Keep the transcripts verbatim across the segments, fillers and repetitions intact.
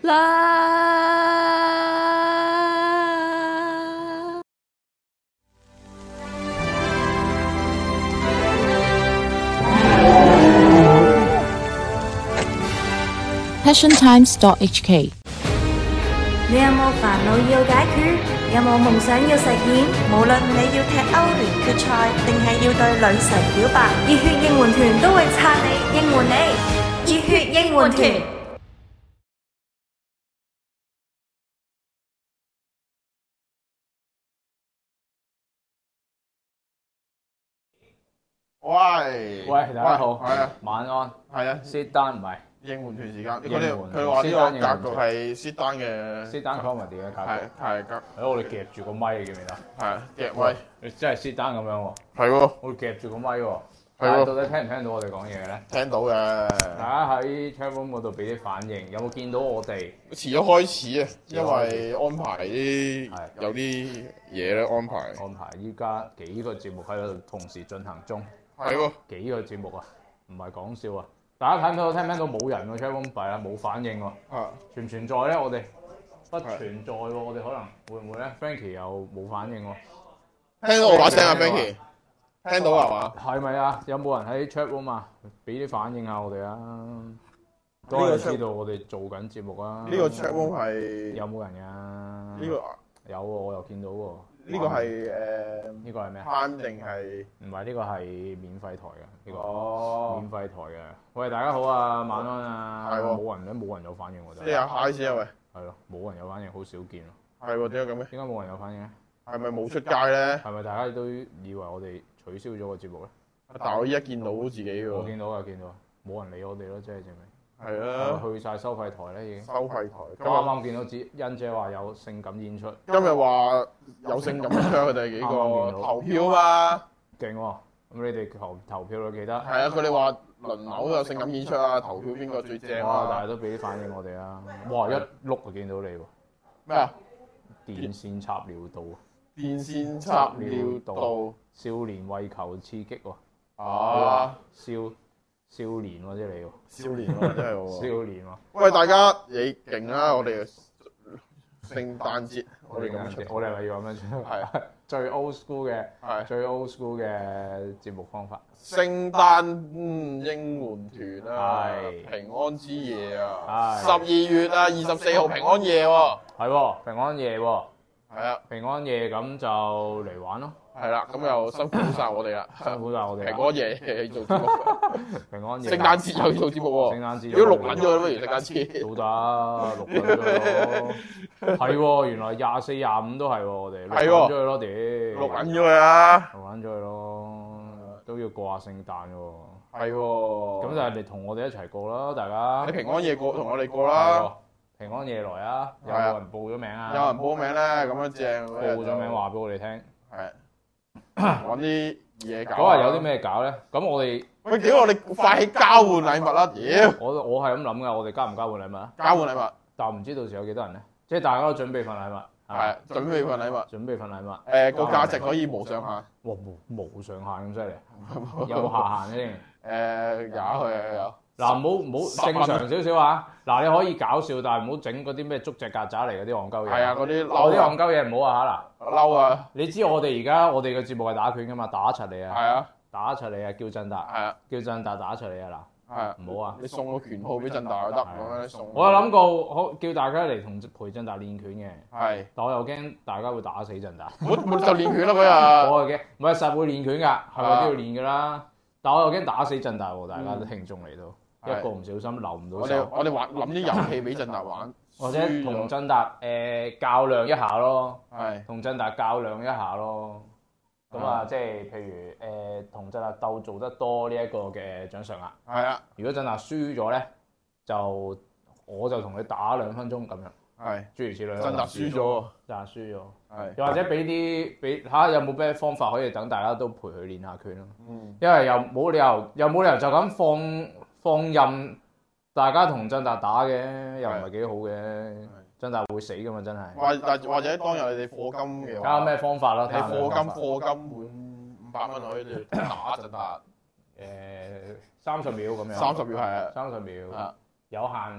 啦。passion times dot h k 你有冇煩惱要解決？有冇夢想要實現？無論你要踢歐聯決賽，定係要對女神表白，熱血應援團都會撐你，應援你。熱血應援團。 喂喂，大家好， 係啊， 晚安， 係啊 ，sit down唔係應援團時間，佢應援哋佢話呢個格局係 sit down 嘅 sit down comedy 嘅格係局， 係格係我哋夾住個咪，記唔記得？ 係夾位， 你真係 sit down 咁樣喎， 係喎， 我哋夾住個咪喎， 係但係喎到底聽唔聽到我哋講嘢咧？ 聽到嘅， 大家喺 chat room 嗰度俾啲反應，有冇見到我哋？ 遲咗開始啊，因為安排啲係有啲嘢咧安排， 安排依家幾個節目喺度同時進行中， 係喎， 幾個節目啊，唔係講笑啊！大家睇唔睇到？聽唔聽到冇人喎 chat room 弊啦，冇反應喎， 啊， 存唔存在咧？我哋不存在喎，我哋可能會唔會咧 ？Frankie 又冇反應喎。 聽到我把聲啊，Frankie，聽到係嘛？ 係咪啊？有冇人喺 chat room 啊？俾啲反應下我哋啊！ 個多啲知道我哋做緊節目啊！ 呢個 chat room 係有冇人㗎？ 呢個有喎，我又見到喎。 呢個係誒呢個係咩啊？ 慳定係唔係，呢個係免費台嘅，呢個哦， 免費台嘅。喂，大家好啊，晚安啊！ 係喎冇人咧，冇人有反應喎，真你係。 有嗨先啊喂， 係咯，冇人有反應，好少見咯。 係喎，點解咁嘅？ 點解冇人有反應咧？ 係咪冇出街咧？ 係咪大家都以為我哋取消咗個節目咧？ 但係我依家見到自己喎， 我見到啊，見到啊，冇人理我哋咯，即係證明。 係啦， 去晒收費台咧已經。 收費台。 咁啱啱見到子欣姐話有性感演出， 今日話有性感唱佢哋幾啱啱見到個投票嘛？ 勁喎！咁你哋投投票都記得。 係啊，佢哋話輪流都有性感演出啊，投票邊個最正哇！但啊？ 係都俾啲反應我哋啊！哇！一碌就見到你喎， 咩啊？ 電線插尿道， 電線插尿道少年為求刺激喎， 啊！ 少少年喎，即係你喎， 少年喎，真係喎。 少年喎。 喂，大家你勁啦！我哋聖誕節我我哋咁樣哋咁樣出， 我哋係咪要咁樣出？ 係最 old school 嘅， 係最 old school 嘅節目方法。 聖誕嗯應援團啊， 係平安之夜啊， 係十二月啊，二十四號平安夜喎， 係喎，平安夜喎， 係啊， 平安夜咁就嚟玩咯， 係啦，咁又辛苦晒我哋啦， 辛苦晒我哋啦。 平安夜又要做節目， 平安夜。 聖誕節又要做節目喎， 聖誕節如果錄撚咗啦，不如聖誕節。 都得，錄緊咗咯。係喎，原來廿四廿五都係喎，我哋錄係喎緊咗佢咯，屌。 錄撚咗佢啊！ 錄緊咗佢咯，都要過下聖誕喎。 係喎， 咁就係你同我哋一齊過啦，大家。 你平安夜過同我哋過係啦， 喎平安夜來啊！有係啊冇人報咗名啊？ 有人報名咧，咁樣正。 報咗名話俾我哋聽。 係揾啲嘢搞。 嗰日有啲？咩搞咧？咁我哋喂，屌我哋快起交換禮物啦！屌， 我我係咁諗㗎，我哋交唔交換禮物啊？ 交換禮物但唔知到時有幾多人咧？即係大家都準備份禮物， 係準備份禮物。 準備份禮物。 誒個價值可以無上限。 哇！無無上限咁犀利，有冇下限先？ 誒有有有有。 嗱，唔好唔好正常少少啊！嗱，你可以搞笑，但係唔好整嗰啲咩捉隻曱甴嚟嗰啲戇鳩嘢。 係啊，嗰啲嗰啲嬲啊戇鳩嘢唔好啊嚇嗱！ 嬲啊！ 你知我哋而家我哋嘅節目係打拳噶嘛，打柒你啊！ 係啊打柒你啊！叫振達， 係啊叫振達打柒你啊係啊！ 嗱，唔好啊！ 你送個拳套俾振達就得，咁樣你送。 我有諗過好叫大家嚟同陪振達練拳嘅， 係， 但我又驚大家會打死振達。 我我就練拳啦嗰日。 我又驚，唔係實會練拳㗎，係咪都要練㗎啦？但我又驚打死振達喎，大家都聽眾嚟到一個唔小心留唔到我哋手， 我哋玩諗啲遊戲俾振達玩， 或者同振達誒較量一下咯。 係同振達較量一下咯。咁啊，即係譬如誒同振達鬥做得多呢一個嘅獎賞額。 係啊如果振達輸咗咧，就我就同佢打兩分鐘咁樣， 係。 諸如此類。 振達輸咗喎， 振達輸咗。 係。 又或者俾啲俾睇下有冇咩方法可以等大家都陪佢練下拳咯。 嗯。 因為又冇理由又冇理由就咁放放任大家同振達打嘅，又唔係幾好嘅。振達會死噶嘛，真係。 或或或者當日你哋課金嘅話， 睇下咩方法啦。 你課金課金滿五百蚊可以你打振達。 誒三十秒咁樣。 三十秒係啊。 三十秒。 啊。 有限，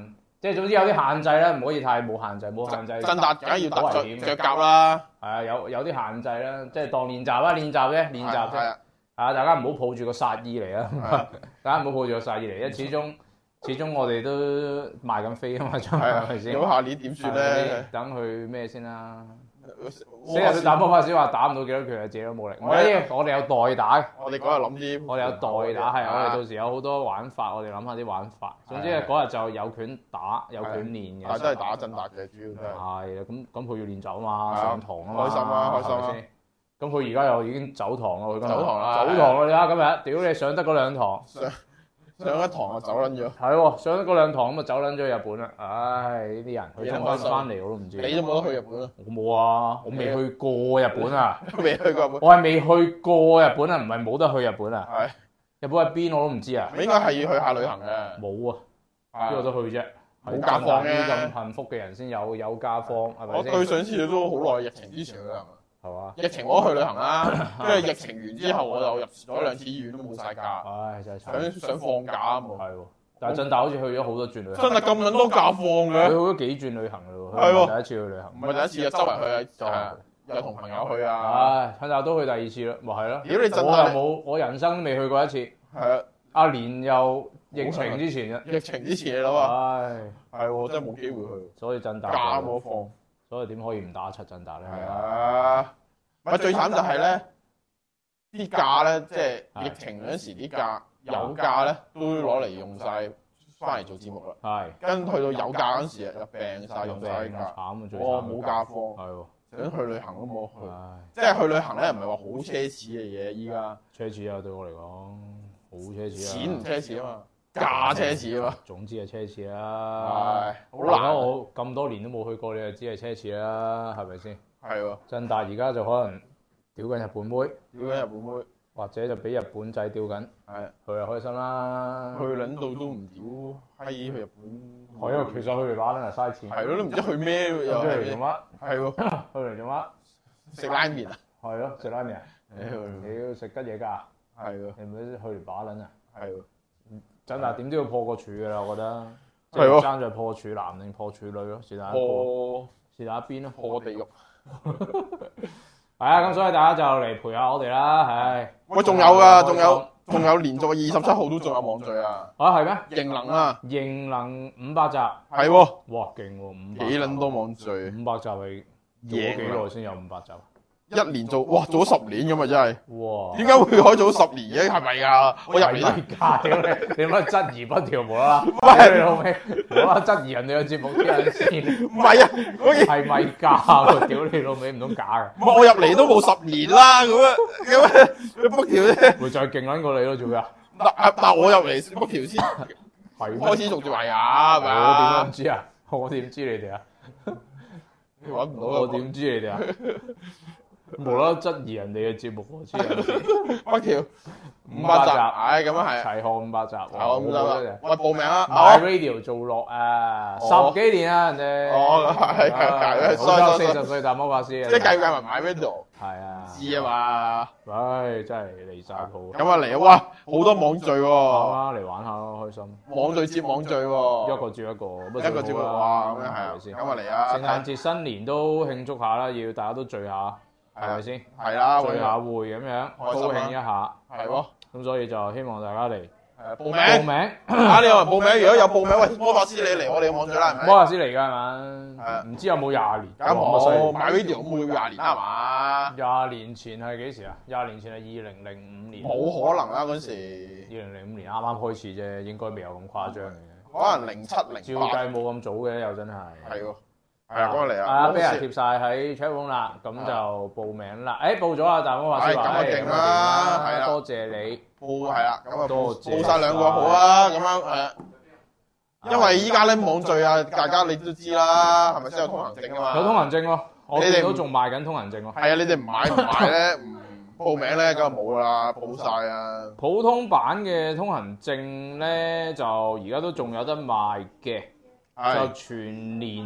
即係總之有啲限制啦，唔可以太冇限制，冇限制。 真達梗係要好着危險嘅着甲啦， 係啊，有有啲限制啦，即係當練習啦，練習啫，練習啫。 係啊， 啊，大家唔好抱住個殺意嚟啊！ 係啊大家唔好抱住個殺意嚟，因為始終始終我哋都賣緊飛啊嘛，係係啊， 咪先？ 如果下年點算咧？ 等佢咩先啦？ 死死日打魔法師話打唔到幾多拳，自己都冇力。唔緊要，我哋有代打， 我哋嗰日諗啲， 我哋有代打，係我哋到時時有好多玩法，我哋諗下啲玩法。總之係嗰日就有拳打，有拳練嘅。 係都係打真達嘅，主要都係。 係啊，咁咁佢要練習啊嘛， 係啊上堂啊嘛， 開心啊開心啊係咪先？咁佢而家又已經走堂啦，佢今日走堂啦走堂啦！你睇今日，屌你上得嗰兩堂。 上一堂就走撚咗， 係喎，上咗嗰兩堂咁啊，走撚咗日本啦！唉，呢啲人佢仲翻唔翻嚟我都唔知。 你都冇得去日本啊？ 我冇啊，我未去過日本啊！ 未去過日本， 我係未去過日本啊，唔係冇得去日本啊！ 係日本喺邊我都唔知啊！ 你應該係要去下旅行嘅， 冇啊， 係邊度都去啫？ 冇假放嘅啲咁幸福嘅人先有有假放，係咪先？ 我對上次都好耐，疫情之前去旅行。 係嘛？ 疫情我都去旅行啦，跟住疫情完之後我就入咗兩次醫院都冇晒假， 唉，真係想慘。 想放假啊嘛， 係喎，但係振達好似去咗好多轉旅行。 真係咁撚多假放佢嘅， 去咗幾轉旅行咯喎， 係喎佢第一次去旅行。 唔係第一次啊，周圍去就啊，有同朋友去啊， 唉，振達都去第二次啦，咪係咯。 屌你振我達又冇，我人生都未去過一次。 係啊， 阿年又疫情之前啊， 疫情之前你諗下， 唉， 係喎，真係冇機會去， 所以振達假冇放， 所以點可以唔打七振達咧？ 係啊，咪最慘就係咧，啲假咧，即係疫情嗰陣時啲假有假咧，都攞嚟用晒翻嚟做節目啦。 係跟去到有假嗰陣時啊，又病晒，用晒病假， 慘啊，最我慘。 冇假放， 係喎， 想去旅行都冇去。 唉， 即係去旅行咧，唔係話好奢侈嘅嘢，依家奢侈啊，對我嚟講好奢侈啊。 錢唔奢侈啊嘛，價奢侈啊嘛， 總之係奢侈啦。 係好而家難。 我咁多年都冇去過，你就知係奢侈啦，係咪先？ 係喎， 振達而家就可能屌緊日本妹， 屌緊日本妹， 或者就俾日本仔屌緊， 係佢又開心啦。 去撚到都唔屌，閪去日本。 係啊，其實去嚟玩咧係嘥錢。 係咯，都唔知去咩又出嚟係做乜？ 係喎， 去嚟做乜？ 食拉麵啊， 係咯，食拉麵啊！ 屌你要食吉嘢㗎？ 係喎， 你唔好去嚟把撚啊！ 係喎， 振達點都要破個處㗎啦，我覺得。即係喎係爭在破處男定破處女咯，是但一個， 破是但一邊咯。 破地獄。 係啊，咁所以大家就嚟陪下我哋啦，唉。 喂，仲有㗎，仲有仲有連續二十七號都仲有網聚啊， 啊，係咩？ 型能啊， 型能五百集， 係喎， 哇，勁喎，五百。 幾撚多網聚， 五百集係做咗幾耐先有五百集？ 一年做，哇，做咗十年咁啊，真係。 哇！ 點解會可以做到十年嘅？係咪㗎？我入嚟都係假屌你！你乜質疑不條無啦啦？喂，你老味，無啦啦質疑人哋嘅節目啲人先， 唔係啊，嗰件係咪假喎？屌你老味，唔通假嘅？ 唔係我入嚟都冇十年啦，咁樣咁樣你 book 條啫。 會再勁撚過你咯，做咩啊？ 嗱嗱，我入嚟 book 條先， 係咩開始做住係啊，係咪我點啊樣？知啊？我點知你哋啊？ 揾唔到啊！ 我點知你哋啊？無啦啦質疑人哋嘅節目喎，黐人線 book 條五五百集百集，唉，咁樣係。 齊看五百集， 係我唔得好啦，喂，報名啊！ My 好 Radio 做落啊， 哦十幾年啊，人哋。 哦係係係好多四 sorry，sorry 十歲大魔法師啊。 即係計計埋買 video 係啊。 知啊嘛。 唉，真係離晒譜。 咁啊嚟啊！哇，好多網聚啱喎， 啊，嚟玩下咯，開心。 網聚接網聚喎， 一個接一個，乜一個接一個哇，咁樣係啊，咁啊嚟啊！ 聖誕節新年都慶祝下啦，要大家都聚下，係咪先？ 係啦， 聚下會咁樣，高開心啊興一下。 係喎。 咁所以就希望大家嚟係啊，報名報名。 啊！你有人報名？如果有報名，喂，魔法師你嚟我哋嘅網聚啦，係咪？ 魔法師嚟㗎係係嘛啊？ 唔知有冇廿年？ 咁咁犀利我買 video 咁會廿年啦，係嘛？ 廿年前係幾時啊？廿年前係二零零五年。 冇可能啦，嗰時二零零五年啱啱開始啫，應該未有咁誇張嘅。 可能零七零八。 照計冇咁早嘅，又真係。 係喎，係啊，嗰個嚟啊！ 啊，俾人貼晒喺 chat room 啦，咁就報名啦。誒，報咗啊，大魔法師話。 係咁啊勁啦係啦多謝你。 報係啦，咁啊多謝報晒兩個好啊，咁樣係啊。因為依家咧網聚啊，大家你都知啦，係咪先有通行證啊嘛？ 有通行證喎，我你哋唔見到仲賣緊通行證喎。 係啊，你哋唔買唔買咧，唔報名咧，咁就冇啦，報晒啊！ 普通版嘅通行證咧，就而家都仲有得賣嘅，就係全年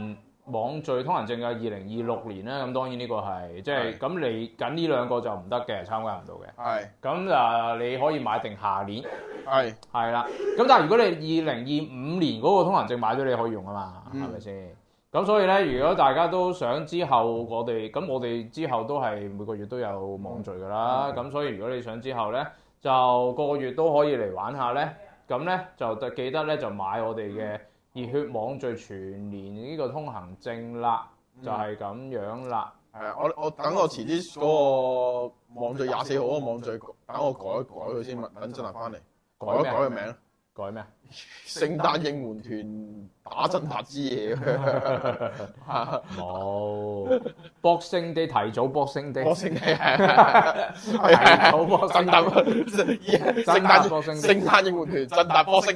網罪通行證嘅二零二六年咧，咁當然呢個係即係咁嚟緊呢兩個就唔得嘅，參加唔到嘅。 係。 咁啊，你可以買定下年。 係。 係啦。咁但係如果你二零二五年嗰個通行證買咗，你可以用啊嘛，係咪先？咁所以咧，如果大家都想之後我哋咁，我哋之後都係每個月都有網罪㗎啦。咁、嗯、所以如果你想之後咧，就個個月都可以嚟玩下咧，咁咧就記得咧就買我哋嘅熱血網罪全年呢個通行證啦，就係、是、咁樣啦。 係啊，我我等我遲啲嗰個網罪廿四號嗰個網罪，等我改一改佢先，等真係翻嚟改一改個名。 改咩？ 聖誕應援團打真達之夜冇 Boxing Day 提早 Boxing Day，Boxing Day 係係好 Boxing Day，聖誕 Boxing Day，聖誕應援團真達 Boxing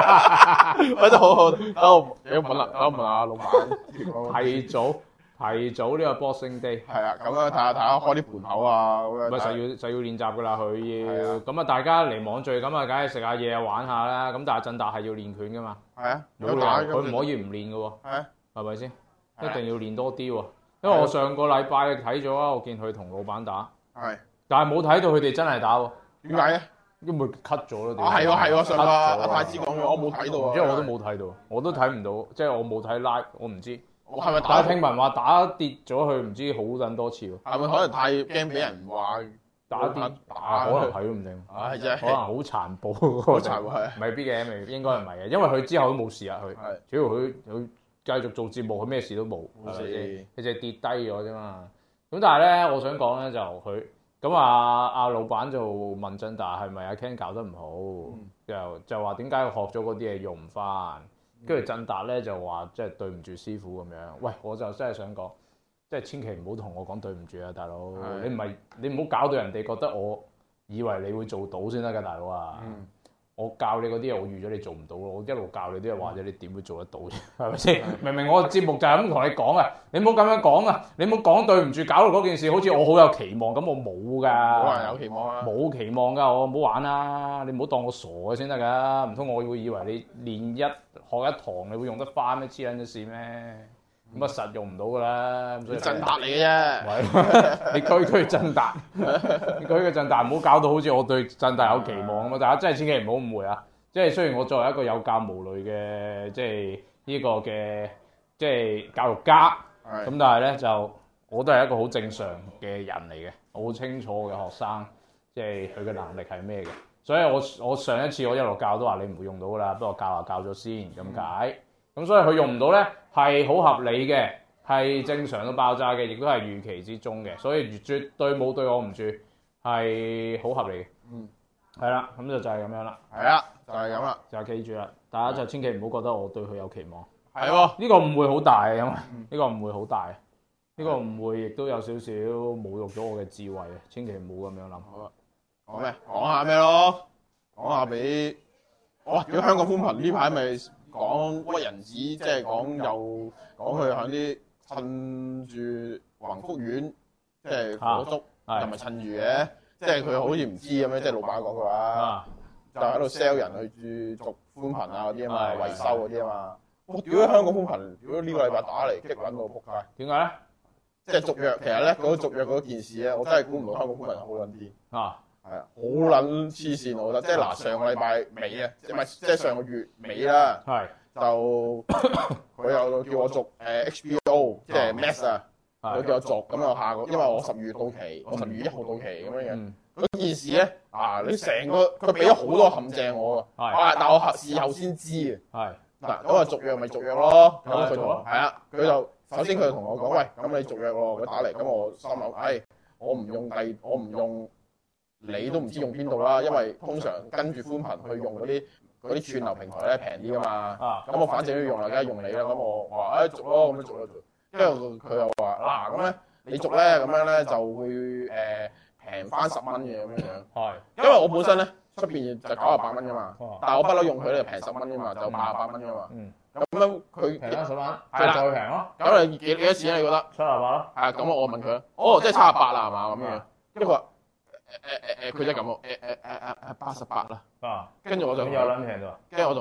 Day， 我覺得好好，等我幾好問啦，等我問下老闆，提早提早呢個 Boxing Day， 係啊，咁樣睇下睇下開啲盤口啊，咁樣咪就要就要練習噶啦，佢要咁啊！大家嚟網聚咁啊，梗係食下嘢啊，玩下啦。咁但係振達係要練拳噶嘛，係啊，冇理由佢唔可以唔練噶喎，係啊，係咪先？一定要練多啲喎，因為我上個禮拜睇咗啊，我見佢同老闆打，係，但係冇睇到佢哋真係打喎。點解咧？因為 cut 咗咯。啊係喎係喎，上個阿太子講咗，我冇睇到啊，因為我都冇睇到，我都睇唔到，即係我冇睇 live，我唔知。我係咪打？聽聞話打跌咗佢唔知好撚多次喎。係咪可能太驚俾人話打跌打？可能係都唔定。係啫。可能好殘暴。好殘暴係。未必嘅，未應該唔係嘅，因為佢之後都冇事啊。佢係。主要佢佢繼續做節目，佢咩事都冇。冇事。佢就跌低咗啫嘛。咁但係咧，我想講咧就佢咁啊，阿老闆就問振達係咪阿 Ken 搞得唔好？就就話點解學咗嗰啲嘢用唔翻？跟住振達咧就話，即係對唔住師傅咁樣。喂，我就真係想講，即係千祈唔好同我講對唔住啊，大佬。你唔係你唔好搞到人哋覺得我以為你會做到先得㗎，大佬啊！嗯、我教你嗰啲嘢，我預咗你做唔到咯。我一路教你啲嘢，或者你點會做得到啫？係咪先？明明我個節目就係咁同你講啊！你唔好咁樣講啊！你唔好講對唔住，搞到嗰件事好似我好有期望咁，我冇㗎。冇人有期望啊！冇期望㗎，我唔好玩啦！你唔好當我傻嘅先得㗎。唔通我會以為你練一學一堂你會用得翻咩？黐撚咗線咩？咁啊實用唔到㗎啦！所以振達嚟嘅啫，你區區振達，你區區振達，唔好搞到好似我對振達有期望咁啊！大家真係千祈唔好誤會啊！即係雖然我作為一個有教無類嘅即係呢個嘅即係教育家，咁但係咧就我都係一個好正常嘅人嚟嘅，我好清楚嘅學生即係佢嘅能力係咩嘅。所以我我上一次我一路教都話你唔會用到㗎啦，不過教下教咗先咁解。咁、嗯、所以佢用唔到咧係好合理嘅，係正常到爆炸嘅，亦都係預期之中嘅，所以絕對冇對我唔住，係好合理嘅。嗯，係啦，咁就就係咁樣啦。係啊，就係咁啦，就記住啦，大家就千祈唔好覺得我對佢有期望。係喎，呢個誤會好大嘅，因為呢個誤會好大，呢、呢個誤會亦都有少少侮辱咗我嘅智慧啊！千祈唔好咁樣諗。好啊，講咩？講下咩咯？講下俾哇！如果香港寬頻呢排咪講屈人子，即係講又講佢喺啲趁住宏福苑即係火燭，又咪趁住嘅，即係佢好似唔知咁樣，即係老闆講佢話，就喺度 sell 人去住續寬頻啊嗰啲啊嘛，維修嗰啲啊嘛。我屌香港寬頻，如果呢個禮拜打嚟激撚到仆街，點解咧？即係續約，其實咧嗰續約嗰件事咧，我真係估唔到香港寬頻好撚癲啊！係啊，好撚黐線我覺得，即係嗱上個禮拜尾啊，即係唔係即係上個月尾啦，係就佢又叫我續誒 H B O， 即係 Max 啊，佢叫我續，咁又下個，因為我十二月到期，我十二月一號到期咁樣樣。嗰件事咧啊，你成個佢俾咗好多陷阱我㗎，啊，但我事後先知嘅，係嗱咁啊續約咪續約咯，咁佢同係啊，佢就首先佢就同我講，喂，咁你續約喎，佢打嚟，咁我心諗，唉，我唔用第，我唔用。你都唔知用邊度啦，因為通常跟住寬頻去用嗰啲嗰啲串流平台咧平啲噶嘛。咁、啊、我反正要用啦，梗係用你啦。咁我話誒續咯，咁樣續咯續。因為佢又話嗱咁咧，你續咧咁樣咧就會誒平翻十蚊嘅咁樣樣。係，因為我本身咧出邊就九十八蚊噶嘛，但係我不嬲用佢咧平十蚊噶嘛，就八十八蚊噶嘛。嗯。咁樣佢平翻十蚊，即係再平咯。咁你幾幾多錢啊？你覺得？七十八咯。係啊，咁我問佢，哦，即係七十八啦，係嘛咁樣。跟住佢話。誒誒誒，佢就咁喎，誒誒誒誒誒八十八啦，啊，跟住我就有撚平咗，跟住我同佢講，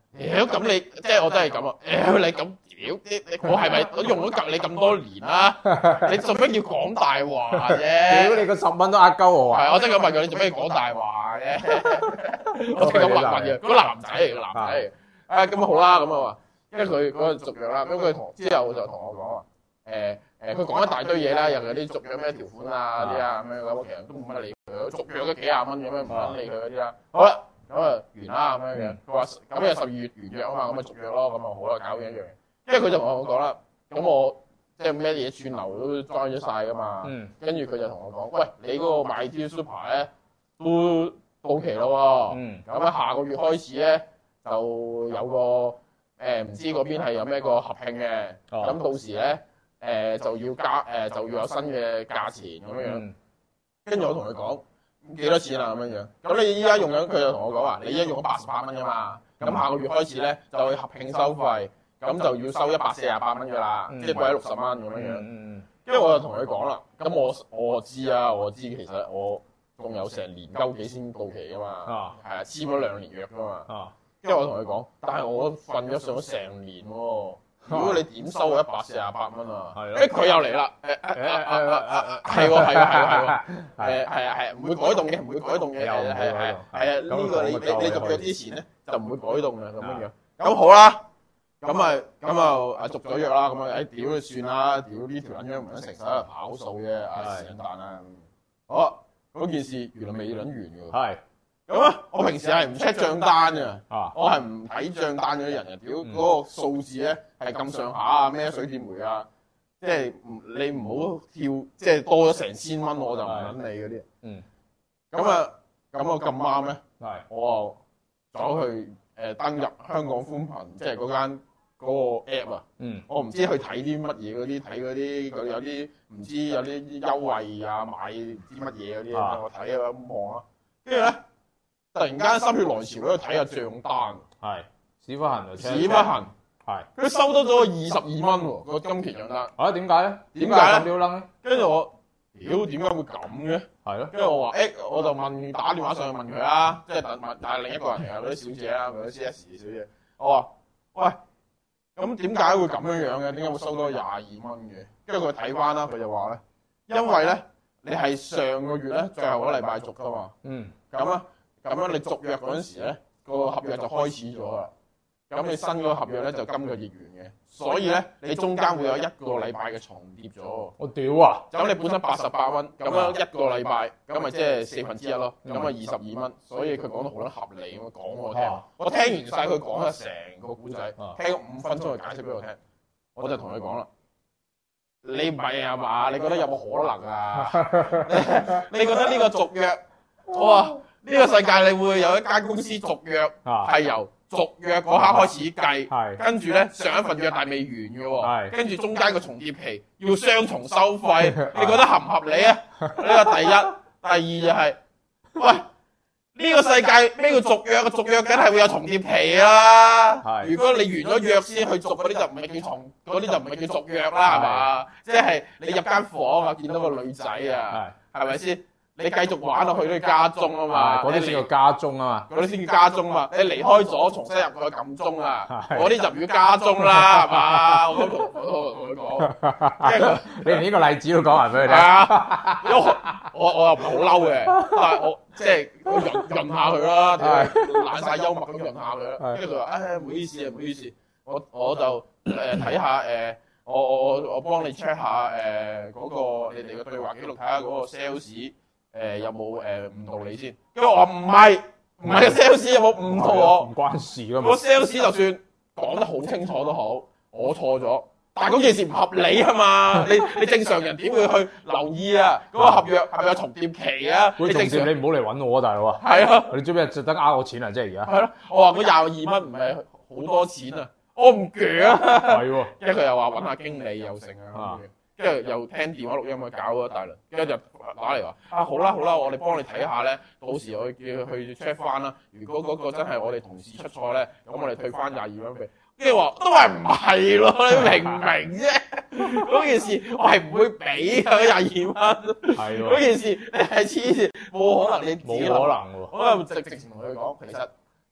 屌咁你即係我真係咁啊！屌你咁屌你我係咪我用咗隔你咁多年啦？你做咩要講大話啫？ 屌你個十蚊都呃鳩我啊！ 係我真係咁問佢，你做咩要講大話啫？我真係咁問問嘅，嗰個男仔嚟嘅男仔嚟嘅。啊咁好啦，咁啊話，因為佢嗰個續約啦，咁佢同之後就同我講話，誒誒，佢講一大堆嘢啦，又有啲續約咩條款啊啲啊咁樣咁，其實都冇乜理佢，續約都幾廿蚊咁樣，唔撚理佢嗰啲啦。好啦。咁啊完啦咁樣嘅，佢話咁又十二月完約啊嘛，咁咪續約咯，咁啊好啦，搞緊一樣嘢。因為佢就同我講啦，咁我即係咩嘢串流都 join 咗晒噶嘛，嗯、跟住佢就同我講，喂，你嗰個 MyTV Super 咧都到期咯喎，咁啊、嗯、下個月開始咧就有個誒唔、呃、知嗰邊係有咩個合併嘅，咁、哦、到時咧誒、呃、就要加誒、呃、就要有新嘅價錢咁樣樣，嗯、跟住我同佢講。幾多錢啊咁樣樣？咁你依家用緊佢就同我講話，你依家用咗八十八蚊㗎嘛？咁下個月開始咧就會合併收費，咁就要收一百四十八蚊㗎啦，即係貴咗六十蚊咁樣樣。跟住我就同佢講啦，咁我我知啊，我知其實我仲有成年鳩幾先到期㗎嘛，係啊，簽咗兩年約㗎嘛。跟住我同佢講，但係我瞓咗上咗成年喎。如果你點收我一百四十八蚊啊？誒佢又嚟啦！誒誒誒誒誒係喎係喎係喎係喎誒係啊係唔會改動嘅，唔會改動嘅，係係係係啊！呢個你你你續約之前咧就唔會改動嘅咁樣樣。咁好啦，咁啊咁啊啊續咗約啦，咁啊誒屌就算啦，屌呢條撚樣唔撚食曬跑數啫，啊是但啦。好啊，嗰件事原來未撚完㗎喎。係。咁啊！我平時係唔 check 帳單嘅，啊、我係唔睇帳單嗰啲人嘅。屌嗰、嗯、個數字咧係咁上下啊，咩水電煤啊，即係你唔好跳，即係多咗成千蚊我就唔撚你嗰啲。嗯。咁啊，咁我咁啱咧，係我走去誒、呃、登入香港寬頻，即係嗰間嗰個 app 啊。嗯。我唔知去睇啲乜嘢嗰啲，睇嗰啲佢有啲唔知有啲優惠啊，買啲乜嘢嗰啲，啊、我睇啊咁望啊，跟住咧。突然間心血來潮喺度睇下帳單，係屎忽痕就屎忽痕，係佢收得咗二十二蚊喎個金期帳單。啊點解咧？點解咧？跟住我屌點解會咁嘅？係咯。跟住我話誒，我就問打電話上去問佢啦，即係等問，但係另一個人嚟嗰啲小姐啦，嗰啲 C S 小姐。我話喂，咁點解會咁樣樣嘅？點解會收多廿二蚊嘅？跟住佢睇翻啦，佢就話咧，因為咧你係上個月咧最後嗰個禮拜續噶嘛。嗯。咁啊。咁樣你續約嗰陣時咧，個合約就開始咗啦。咁你新嗰個合約咧就今個月完嘅，所以咧你中間會有一個禮拜嘅重疊咗。我屌啊！咁你本身八十八蚊，咁樣一個禮拜，咁咪即係四分之一咯。咁啊二十二蚊，所以佢講得好撚合理咁講我聽。我聽完晒佢講嘅成個故仔，聽咗五分鐘去解釋俾我聽，我就同佢講啦。你唔係啊嘛？你覺得有冇可能啊？你覺得呢個續約，我話。呢個世界你會有一間公司續約係由續約嗰刻開始計，跟住咧上一份約但係未完嘅喎，跟住中間個重疊期要雙重收費，你覺得合唔合理啊？呢個第一，第二就係、是，喂，呢、這個世界咩叫續約？個續約梗係會有重疊期啦。如果你完咗約先去續嗰啲就唔係叫重，嗰啲就唔係叫續約啦，係嘛？即係你入間房啊，見到個女仔啊，係咪先？你繼續玩落去都要加鐘啊嘛，嗰啲先叫加鐘啊嘛，嗰啲先叫加鐘啊嘛。你離開咗重新入去撳鐘啊，嗰啲就唔要加鐘啦，係嘛？我同我同佢講， 你連呢個例子都講埋俾佢聽。 係啊，因為我我又唔係好嬲嘅，但係我即係潤潤下佢啦，懶晒幽默咁潤下佢啦。跟住佢話：唉，唔好意思啊，唔好意思，我我就誒睇下誒，我我我我幫你 check 下誒嗰個你哋嘅對話記錄，睇下嗰個 sales。誒有冇誒誤導你先？因為我話唔係，唔係個 sales 有冇誤導我？ 唔關事噶嘛。 個 sales 就算講得好清楚都好，我錯咗，但係嗰件事唔合理啊嘛！你你正常人點會去留意啊？嗰個合約係咪有重疊期啊？ 你正常你唔好嚟揾我啊，大佬啊！ 係啊！ 你做咩值得呃我錢啊？即係而家。 係咯，我話嗰廿二蚊唔係好多錢啊，我唔鋸啊！係喎，跟住佢又話揾下經理又成啊。跟住又聽電話錄音去搞咗一大輪，跟住就打嚟話啊好啦好啦，我哋幫你睇下咧，到時我叫佢去 check 翻啦。如果嗰個真係我哋同事出錯咧，咁我哋退翻廿二蚊俾。跟住話都係唔係咯？你明唔明啫？嗰件事我係唔會俾佢廿二蚊。係喎。嗰件事你係黐線，冇可能你自己諗。冇可能喎。我又直直情同佢講，其實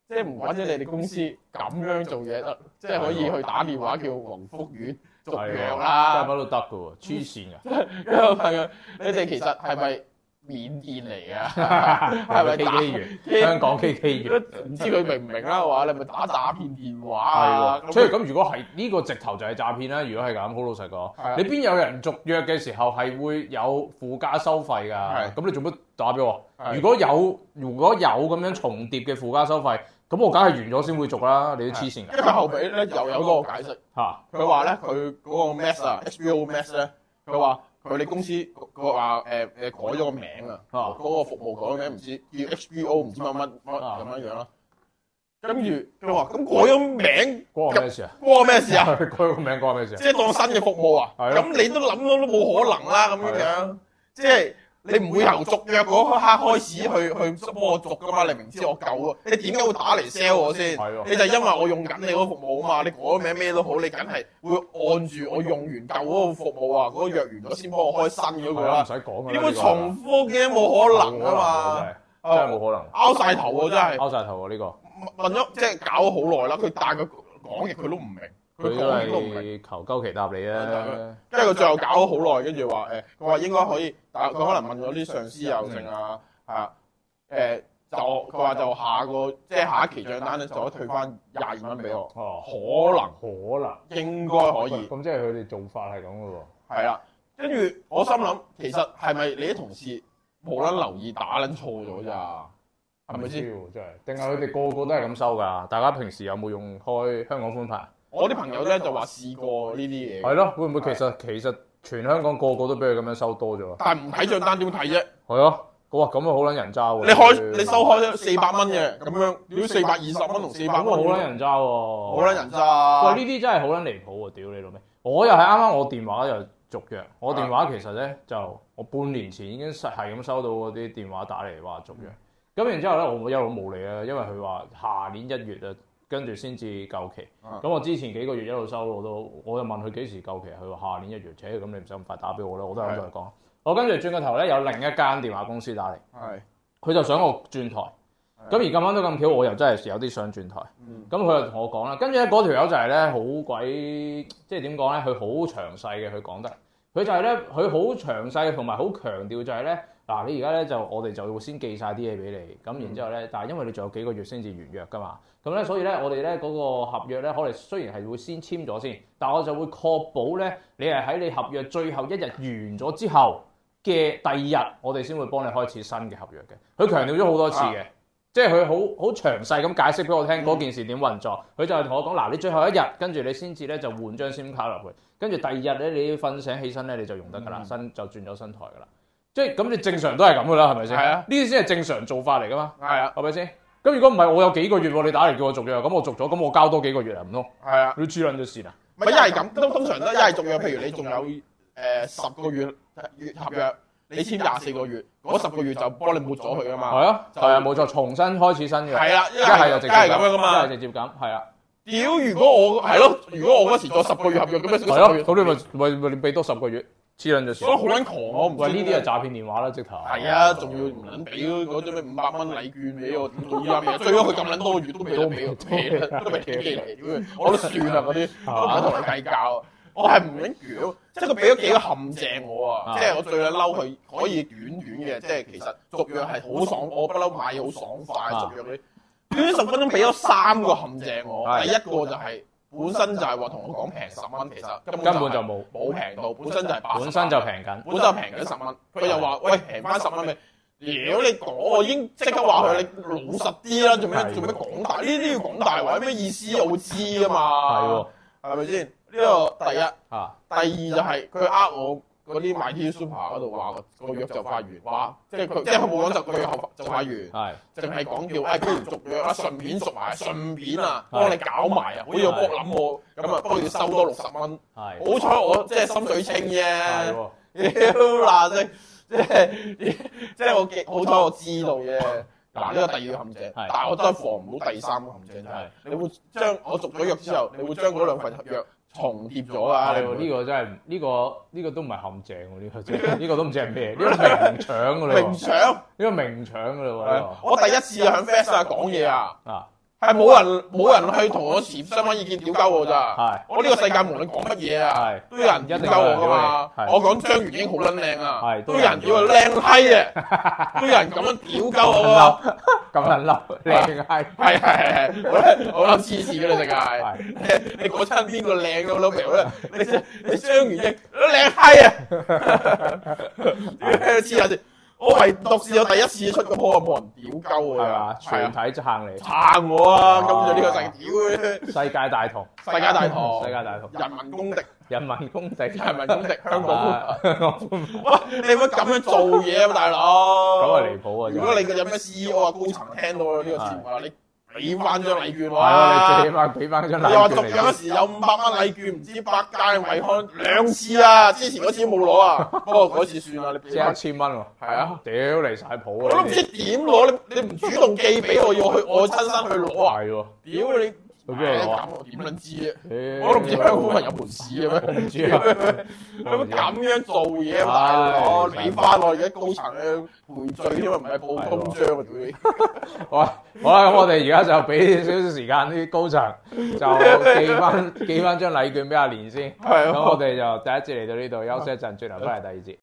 即係唔或者你哋公司咁樣做嘢得，即係可以去打電話叫宏福苑續約啦， 乜都得㗎喎，黐線㗎。 係啊，你哋其實係咪緬甸嚟㗎？係咪 K K 園？香港 K K 園？ 唔知佢明唔明啦？話你咪打詐騙電話啊？ 係喎，所以咁如果係呢個直頭就係詐騙啦。如果係咁，好老實講，你邊有人續約嘅時候係會有附加收費㗎？咁你做乜打俾我？如果有如果有咁樣重疊嘅附加收費，咁我梗係完咗先會續啦。你都黐線㗎。 因為後尾咧又有嗰個解釋嚇，佢話咧佢嗰個 Max 啊 ，H B O Max 咧，佢話。佢哋公司個話誒誒改咗個名啊，嗰個服務改咗名唔知叫 H B O 唔知乜乜乜咁樣樣啦。跟住佢話咁改咗名， 關我咩事啊？ 關我咩事啊？ 改個名關我咩事啊？ 即係當新嘅服務啊？咁你都諗到都冇可能啦咁樣樣，即係你唔會由續約嗰刻開始去去幫我續噶嘛？你明知我舊啊，你點解會打嚟 sell 我先？你就因為我用緊你嗰個服務啊嘛，你改咗名咩都好，你梗係會按住我用完舊嗰個服務啊，嗰、嗰個約完咗先幫我開新嗰個啦。 唔使講點會重複嘅？冇可能啊嘛！ 真係冇可能。 拗晒頭喎，真係。 拗晒頭喎呢個。 問咗即係搞咗好耐啦，佢但係佢講嘢佢都唔明。 佢都係求鳩其答你啊！ 跟住佢最後搞咗好耐，跟住話誒，佢話應該可以，但係佢可能問咗啲上司又剩啊，係啊，誒就佢話就下個即係下一期帳單咧，就可以退翻廿二蚊俾我。哦，可能可能應該可以。 咁即係佢哋做法係咁嘅喎。 係啦，跟住我心諗，其實係咪你啲同事冇撚留意打撚錯咗咋？係咪先？ 真係，定係佢哋個個都係咁收㗎？大家平時有冇用開香港寬頻？ 我啲朋友咧就話試過呢啲嘢。 係咯，會唔會其實其實全香港個個都俾佢咁樣收多咗？ 但係唔睇帳單點睇啫？ 係啊，哇咁啊好撚人渣喎！ 你開你收開四百蚊嘅咁樣，屌四百二十蚊同四百蚊， 好撚人渣喎！ 好撚人渣！ 喂，呢啲真係好撚離譜喎！屌你老味！我又係啱啱我電話又續約，我電話其實咧就我半年前已經係咁收到嗰啲電話打嚟話續約，咁然之後咧我一路冇理啊，因為佢話下年一月啊。跟住先至夠期，咁我之前幾個月一路收我都，我就問佢幾時夠期，佢話下年一月，且咁你唔使咁快打俾我啦，我都係咁同佢講。我跟住轉個頭咧，有另一間電話公司打嚟，佢就想我轉台，咁而咁啱都咁巧，我又真係有啲想轉台，咁佢就同我講啦，跟住咧嗰條友就係咧好鬼，即係點講咧？佢好詳細嘅，佢講得，佢就係咧，佢好詳細同埋好強調就係咧。嗱，你而家咧就我哋就會先寄晒啲嘢俾你，咁然之後咧，但係因為你仲有幾個月先至完約㗎嘛，咁咧所以咧我哋咧嗰個合約咧，可能雖然係會先簽咗先，但我就會確保咧你係喺你合約最後一日完咗之後嘅第二日，我哋先會幫你開始新嘅合約嘅。佢強調咗好多次嘅，啊、即係佢好好詳細咁解釋俾我聽嗰件事點運作。佢、嗯、就係同我講嗱，你最後一日跟住你先至咧就換張 SIM 卡落去，跟住第二日咧你要瞓醒起身咧你就用得㗎啦，新、嗯、就轉咗新台㗎啦。即係咁，你正常都係咁噶啦，係咪先？係啊，呢啲先係正常做法嚟噶嘛。係啊，係咪先？咁如果唔係，我有幾個月喎，你打嚟叫我續約，咁我續咗，咁我交多幾個月啊，唔通？係啊，你黐撚咗線啊？咪一係咁，都通常都一係續約，譬如你仲有誒十個月月合約，你簽廿四個月，嗰十個月就幫你抹咗佢噶嘛。係啊，係啊，冇錯，重新開始新嘅。係啦，一係就直接咁樣噶嘛，一係直接咁，係啊。屌，如果我係咯，如果我嗰時做十個月合約咁樣，係咯，咁你咪咪咪你俾多十個月。黐撚咗線，我好撚狂，我唔喂呢啲係詐騙電話啦，直頭。係啊，仲要唔撚俾嗰張咩五百蚊禮券俾我，依家未，最多佢咁撚多個月都未都俾我，都未寄嚟，我都算啦嗰啲，都唔撚同你計較。我係唔撚屌，即係佢俾咗幾個陷阱我啊！即係我最撚嬲佢可以短短嘅，即係其實續約係好爽，我不嬲買嘢好爽快續約嗰啲，短十分鐘俾咗三個陷阱我，第一個就係。本身就係話同我講平十蚊，其實根本就冇冇平到，本身就係八十。本身就平緊，本身就平緊十蚊。佢又話：喂，平翻十蚊咪？屌你講，我已經即刻話佢，你老實啲啦，做咩做咩講大？呢啲要講大話，咩意思我知啊嘛？係喎，係咪先？呢個第一啊，第二就係佢呃我嗰啲買 T Super 嗰度話個約就快完，話即係佢即係佢冇講就個約後就快完，係淨係講叫誒不如續約啦，順便續埋，順便啊幫你搞埋啊，好似我幫諗我咁啊，幫佢收多六十蚊，係好彩我即係心水清啫，屌嗱即即係即係我記好彩我知道啫。嗱呢個第二個陷阱，但係我真係防唔到第三個陷阱就係你會將我續咗約之後，你會將嗰兩份合約重疊咗啊！呢個真係呢個呢個都唔係陷阱喎，呢個真呢個都唔知係咩，呢個明搶㗎啦！明搶呢個明搶㗎啦喎！我第一次喺 Facebook 講嘢啊， 係冇人冇人去同我持相反意見屌鳩我咋。 係。 我呢個世界無論講乜嘢啊，都有人屌鳩我噶嘛。我講張元英好撚靚啊，都有人屌佢靚閪啊，都有人咁樣屌鳩我啊。 咁撚嬲，靚閪。 係係係，我我諗黐線嘅呢世界。你你講親邊個靚咁撈苗咧？你你張元英都靚閪啊！黐下先。我係獨是我第一次出個波，冇人屌鳩啊！ 係嘛，全體撐你， 撐我啊！咁就呢個世屌世界大同， 世界大同， 世界大同， 人民公敵， 人民公敵， 人民公敵，香港哇！你唔好咁樣做嘢啊，大佬！ 咁啊離譜啊！ 如果你個有咩 C E O 啊、高層聽到呢個節目啊，你俾翻張禮券喎！ 係啊，你最起碼俾翻張禮券。 你話續約嗰時有五百蚊禮券，唔知百佳惠康兩次啊！之前嗰次冇攞啊，不過嗰次算啦，你俾翻一千蚊喎。係啊，屌離曬譜啊！ 我都唔知點攞，你你唔主動寄俾我，要我去我親身去攞啊！ 係喎， 屌你！ 去邊度攞？ 咁我點撚知啫？我都唔知香港人有門市嘅咩？ 我唔知啊！ 咁咁樣做嘢，大佬，俾翻我而家高層嘅賠罪添啊，唔係報公章啊！屌你！ 好啦，好啦，咁我哋而家就俾少少時間啲高層就寄翻寄翻張禮券俾阿蓮先。係咁我哋就第一節嚟到呢度休息一陣，轉頭翻嚟第二節。